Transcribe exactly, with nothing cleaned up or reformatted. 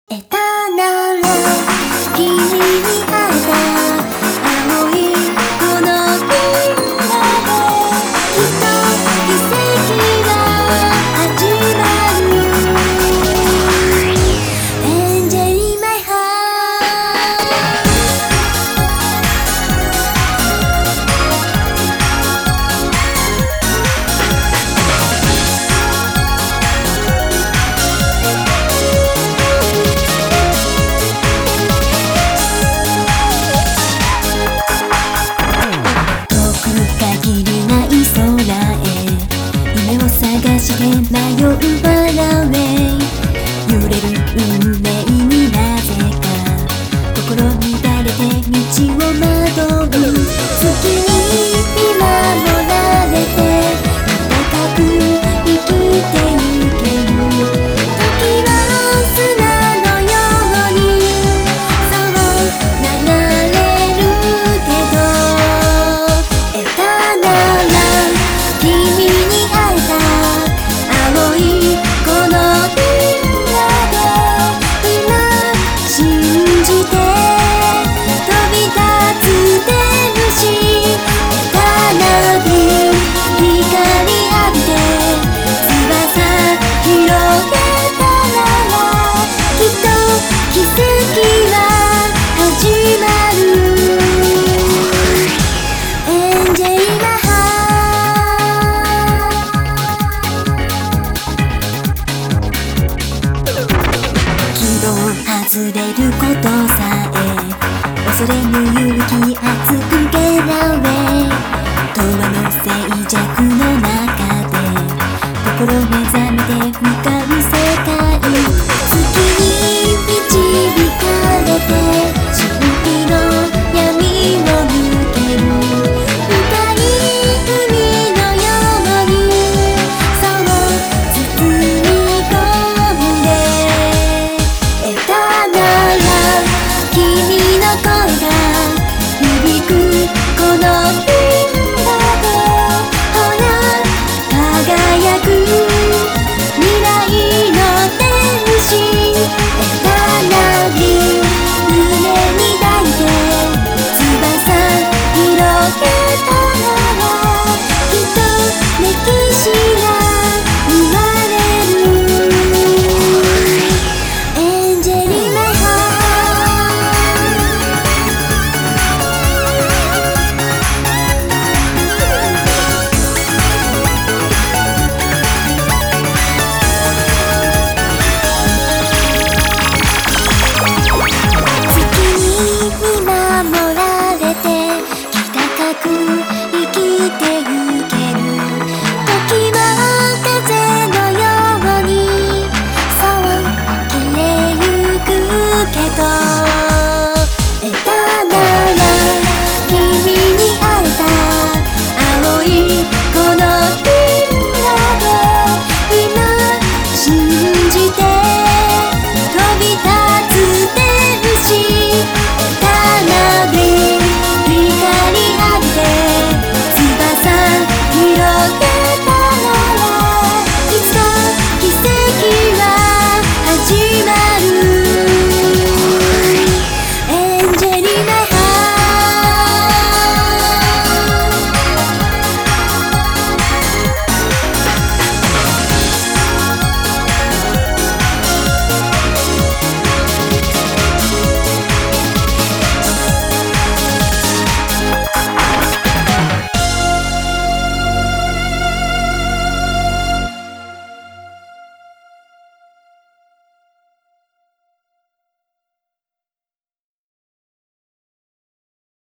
エタなら君に会えた青いこの未来できっと奇跡は始まる Angel in my heart 限りない空へ夢を探して迷うバラウェイ揺れる運命になぜか心乱れて道を惑う月に見守られて高く生きてゆける時は砂のようにそう流れるけどエタなら君に会えた青いこの未来で今信じて飛び立つ天使エタなび光浴びて翼広げたならきっと奇跡は始まる Angel in my heart 希望外れることさえ恐れぬ勇気